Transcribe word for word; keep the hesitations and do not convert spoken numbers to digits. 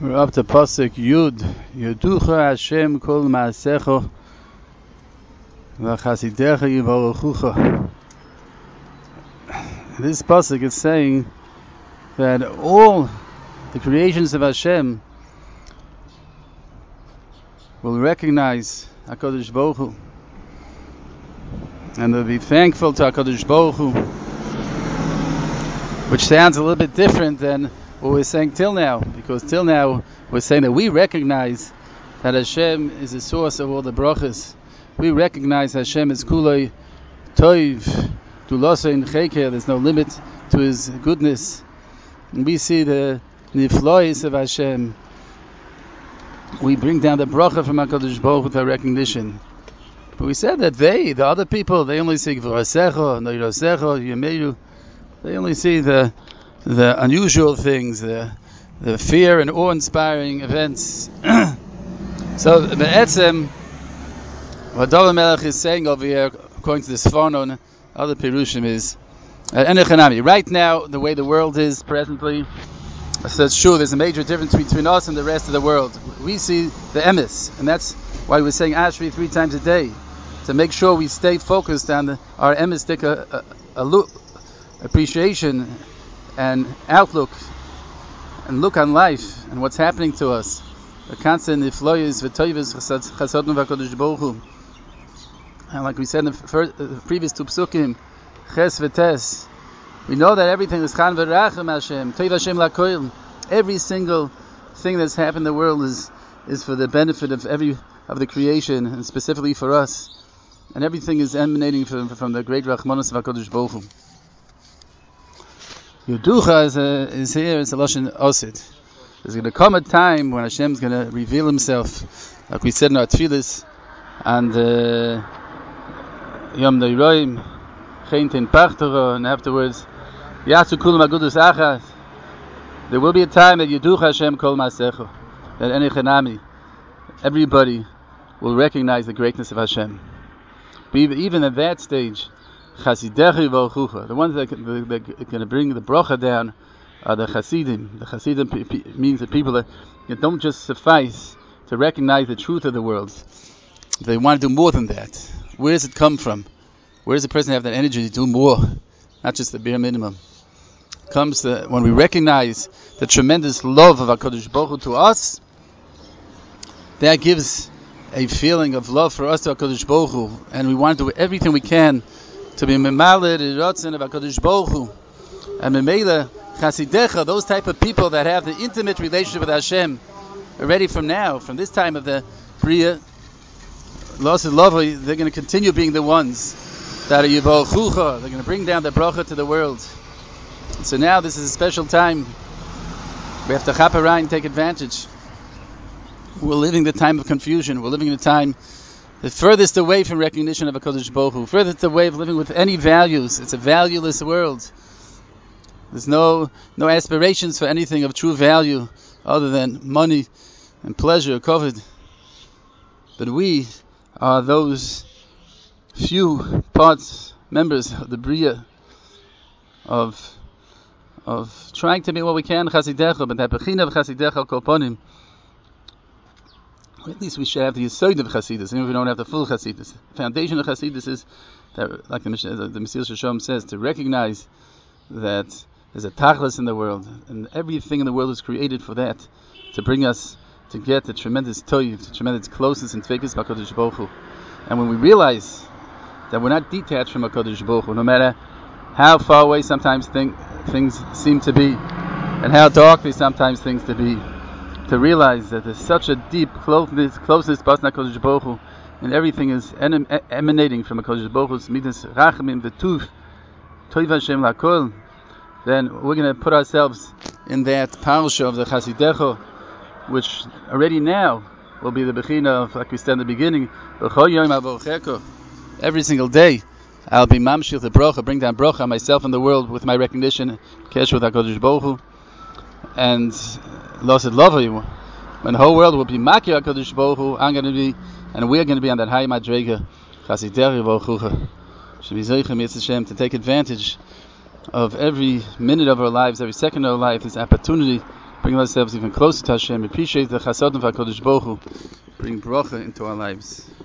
We're up to Pasuk Yud. Yuducha Hashem kol ma'asecho v'chasidecha yivaruchucha. This Pasuk is saying that all the creations of Hashem will recognize HaKadosh Baruch Hu, and they'll be thankful to HaKadosh Baruch Hu, which sounds a little bit different than what we're saying till now, because till now we're saying that we recognize that Hashem is the source of all the brachas. We recognize Hashem is kulei toiv, dulasa in cheker. There's no limit to His goodness. And we see the niflois of Hashem. We bring down the bracha from HaKadosh Baruch Hu with our recognition. But we said that they, the other people, they only see v'rasecha, noirasecha, yemeru. They only see the the unusual things, the the fear and awe-inspiring events. So the etzem, what David Melech is saying over here, according to the Sforno and other Pirushim, is uh, right now, the way the world is presently, so it's true, there's a major difference between us and the rest of the world. We see the emes, and that's why we're saying Ashri three times a day, to make sure we stay focused on the, our emistic uh, uh, look, appreciation and outlook and look on life and what's happening to us. The constant nifloyes v'toyves chasodnu v'HaKadosh Baruch Hu. And like we said in the, first, the previous two psukim, ches v'tes, we know that everything is chan v'rachem Hashem, toiv Hashem lakoil. Every single thing that's happened in the world is is for the benefit of every of the creation, and specifically for us. And everything is emanating from, from the great Rachmanos of HaKadosh Baruch Hu. Yuducha is, a, is here, it's a Lashon Osid. There's going to come a time when Hashem is going to reveal Himself, like we said in our Tfilis, and uh, Yom Neiroim, Cheintin Pachtoro, and afterwards, Yatsu Kulam Agudus Achas. There will be a time that Yuducha Hashem Kol Masecho, that Enechanami, everybody will recognize the greatness of Hashem. But even at that stage, Chasidecha Yivaruchucha, the ones that are going to bring the bracha down are the Chasidim. The Chasidim p- p- means the people that, that don't just suffice to recognize the truth of the world. They want to do more than that. Where does it come from? Where does the person have that energy to do more? Not just the bare minimum. It comes to, when we recognize the tremendous love of HaKadosh Baruch Hu to us, that gives a feeling of love for us to HaKadosh Baruch Hu, and we want to do everything we can to be memaled the ratzon of HaKadosh Baruch Hu, and memela chasidecha, those type of people that have the intimate relationship with Hashem already from now, from this time of the Bria, Los Lovely, they're going to continue being the ones that are yivaruchucha. They're going to bring down the bracha to the world. So now this is a special time. We have to chap around, take advantage. We're living the time of confusion. We're living in a time the furthest away from recognition of HaKadosh Baruch Hu, furthest away of living with any values. It's a valueless world. There's no no aspirations for anything of true value other than money and pleasure, covet. But we are those few parts, members of the Bria, of of trying to be what we can, Chasidecha, but that Bechina of Chasidecha Kol Ponim. At least we should have the Yesod of Chasidus, even if we don't have the full Chasidus. The foundation of Chasidus is, that, like the, the Mesilas Yesharim says, to recognize that there's a Tachlis in the world, and everything in the world is created for that, to bring us to get the tremendous Toiv, the tremendous closeness and Tvekis HaKadosh Baruch Hu. And when we realize that we're not detached from HaKadosh Baruch Hu, no matter how far away sometimes think, things seem to be, and how dark they sometimes things to be, to realize that there's such a deep closeness, closeness to HaKadosh Baruch Hu, and everything is em- emanating from HaKadosh Baruch Hu's midas rachamim, the tuv, toiv Hashem lakol. Then we're going to put ourselves in that parasha of the Chasidecha, which already now will be the bechina of, like we said in the beginning, every single day I'll be mamshich the bracha, bring down bracha on myself and the world with my recognition, kesh with HaKadosh Baruch Hu, and Losid Lovay, when the whole world will be Makir HaKadosh Baruch Hu, I'm going to be, and we're going to be on that high Madrega, Chasidecha Yivaruchucha. Should be Zeicha Mitzvah Hashem to take advantage of every minute of our lives, every second of our life, this opportunity bring ourselves even closer to Hashem, appreciate the Chasadim of HaKadosh Baruch Hu, bring bracha into our lives.